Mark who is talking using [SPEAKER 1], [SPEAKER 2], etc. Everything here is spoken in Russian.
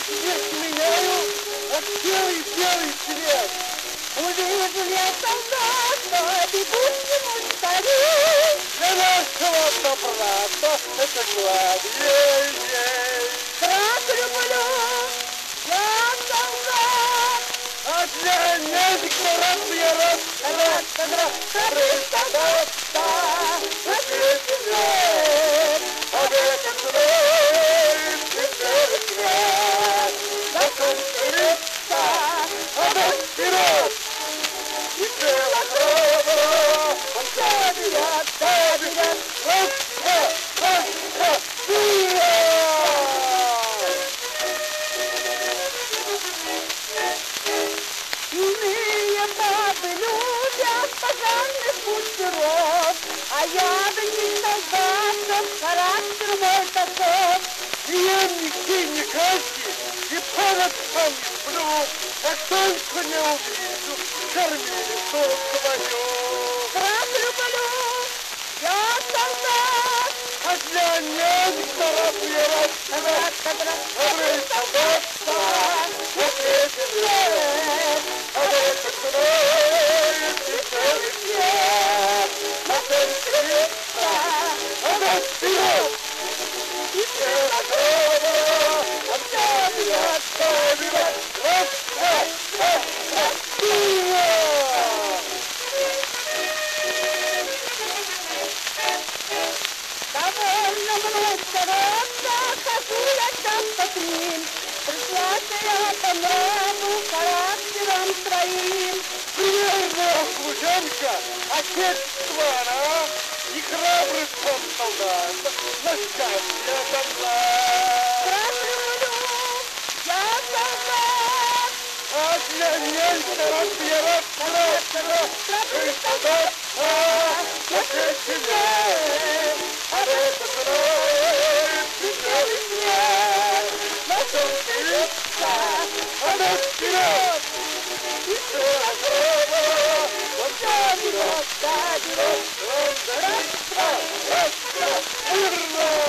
[SPEAKER 1] цвет меняю, от белый цвет.
[SPEAKER 2] Увижу я солдата, бегут к нему скорей.
[SPEAKER 1] Для нашего добра это главнее.
[SPEAKER 2] Брат люблю, я солдат.
[SPEAKER 1] А для некоторых я рад,
[SPEAKER 2] Скорей солдата, на свете нет.
[SPEAKER 1] а некоторых теперь
[SPEAKER 2] Свет, на солнце лица,
[SPEAKER 1] а до вперед. И тело крово, он
[SPEAKER 2] заберет.
[SPEAKER 1] раз, два, ура!
[SPEAKER 2] Иные бабы любят пожарных бункеров, а я до них солдатов, характер мой таков.
[SPEAKER 1] И я нигде не гаси, и парад сам не сплю, как только не увижу кормилицу свою.
[SPEAKER 2] Брат люблю, я солдат.
[SPEAKER 1] А для некоторых я рад,
[SPEAKER 2] Скорей солдата, на свете нет.
[SPEAKER 1] а некоторых теперь
[SPEAKER 2] Свет, на солнце лица,
[SPEAKER 1] а до вперед.
[SPEAKER 2] и тело крово, он заберет.
[SPEAKER 1] Раз, ура!
[SPEAKER 2] Довольно много рода, хожу я часто к ним. Пришлась я по нраву характером своим.
[SPEAKER 1] Примерная служанка, отечество она, и храбрый сон солдат, на счастье дана.
[SPEAKER 2] Брат люблю, я солдат.
[SPEAKER 1] А для нельцеров я рад, и солдат, на счастье, а это кровь, и белый свет,
[SPEAKER 2] На солнце лица,
[SPEAKER 1] а на вперед, и целая кровь, он
[SPEAKER 2] заберет.
[SPEAKER 1] раз, два, ура!